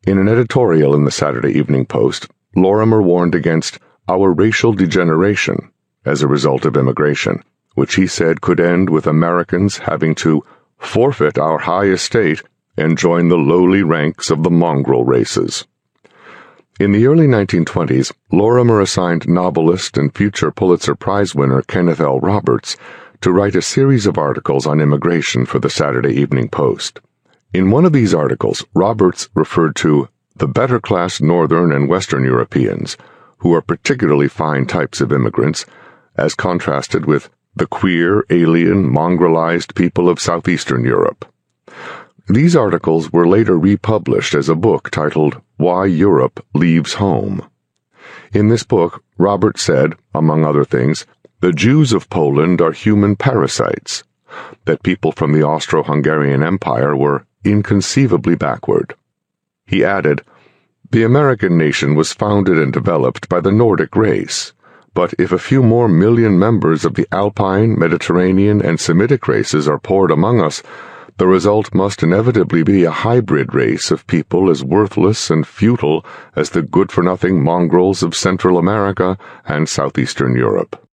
In an editorial in the Saturday Evening Post, Lorimer warned against our racial degeneration as a result of immigration, which he said could end with Americans having to forfeit our high estate and join the lowly ranks of the mongrel races. In the early 1920s, Lorimer assigned novelist and future Pulitzer Prize winner Kenneth L. Roberts to write a series of articles on immigration for the Saturday Evening Post. In one of these articles, Roberts referred to the better-class Northern and Western Europeans, who are particularly fine types of immigrants, as contrasted with the queer, alien, mongrelized people of Southeastern Europe. These articles were later republished as a book titled Why Europe Leaves Home. In this book, Roberts said, among other things, the Jews of Poland are human parasites, that people from the Austro-Hungarian Empire were inconceivably backward. He added, the American nation was founded and developed by the Nordic race, but if a few more million members of the Alpine, Mediterranean, and Semitic races are poured among us, the result must inevitably be a hybrid race of people as worthless and futile as the good-for-nothing mongrels of Central America and Southeastern Europe.